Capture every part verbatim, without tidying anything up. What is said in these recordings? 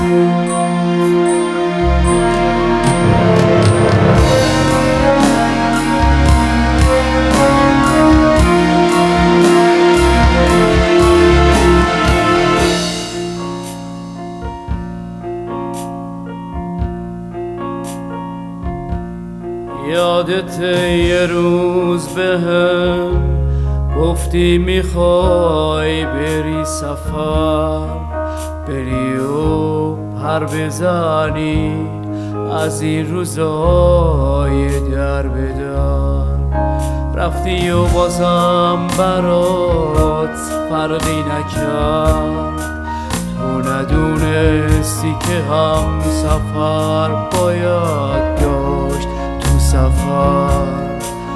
یادت یه روز بهم گفتی میخوای بری سفر، بری و پر بزنی از این روزای در به در. رفتی و بازم برات فرقی نکرد، تو ندونستی که هم سفر باید داشت تو سفر.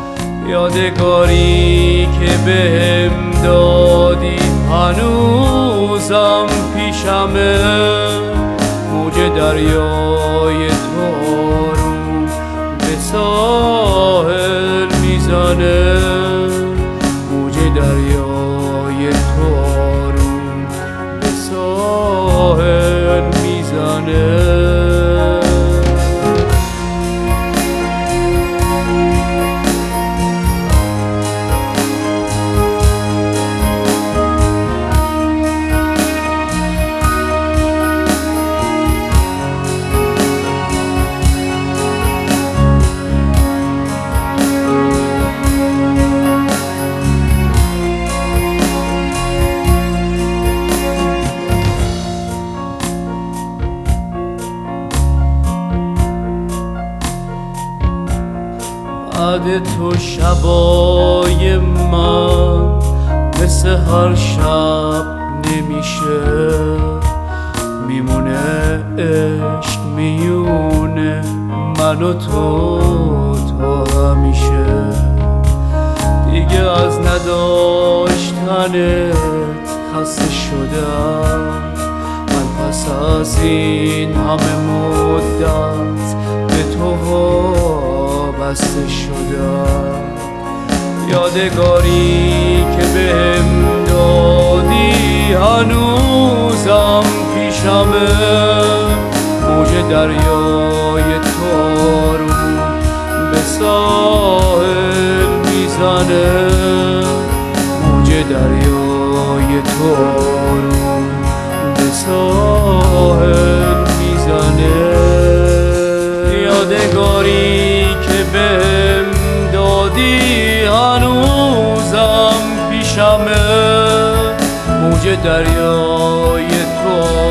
یادگاری که بهم دادی هنوزم پیشمه، موج دریای تارون به ساحل میزنه، موج دریای تارون به ساحل میزنه. بعد تو شبای من مثل هر شب نمیشه، میمونه عشق میونه من و تو تا همیشه. دیگه از نداشتنت خسته شدم من، پس از این همه مدت به تو بسته شدم. یادگاری که بهم دادی هنوزم پیشمه، موج دریای تارون به ساحل میزنه، موج دریای تارون به ساحل میزنه. یادگاری که بهم دادی هنوزم پیشمه، موج دریای تو